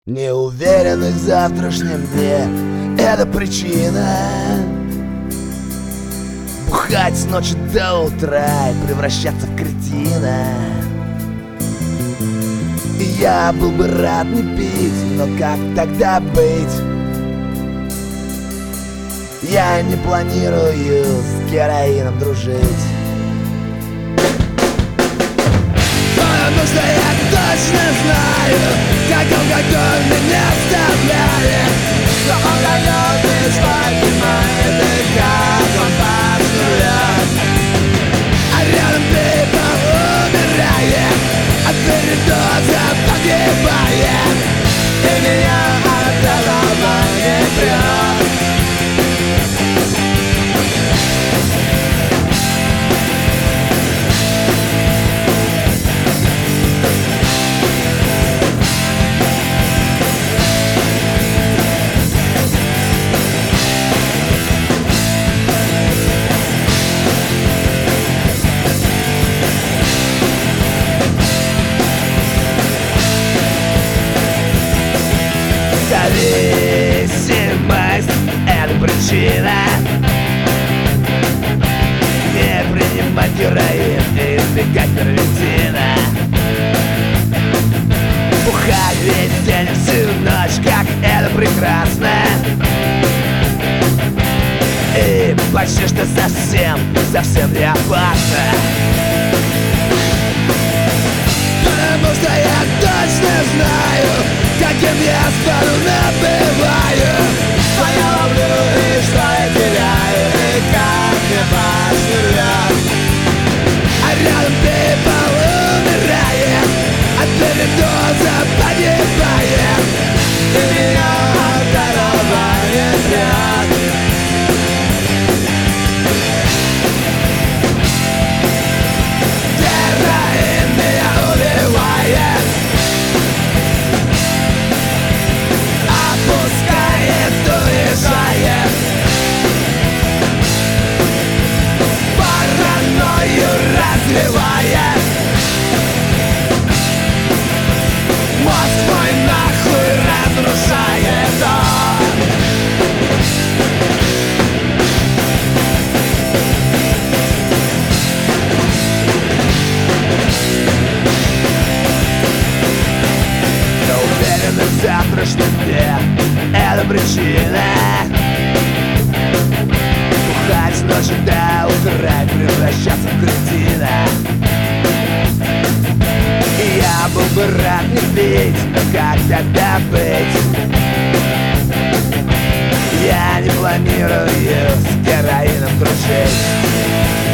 Неуверенность в завтрашнем дне — это причина бухать с ночи до утра и превращаться в кретина. И я был бы рад не пить, но как тогда быть? Я не планирую с героином дружить, потому что я точно знаю, как алкоголь меня оставляет. Но он дает и спать понимает, и как он пожрет. А рядом people умирает, от передоза погибает, и меня от этого не прет. Зависимость — это причина не принимать героин и избегать первитина. Бухать весь день и всю ночь, как это прекрасно, и почти что совсем не опасно. Потому что я точно знаю, каким я стану, набиваю, что я ловлю и что я теряю, и как мне пожрет. А рядом people умирает, от передоза погибает, и меня от этого не прет. Героин меня убивает, опускает, уезжает, паранойю развивает. Мозг мой нахуй разрушает он. Я уверен в завтрашнем дне — это причина бухать с ночи до утра и превращаться в кретина. И я был бы рад не пить, но как тогда быть? Я не планирую с героином дружить.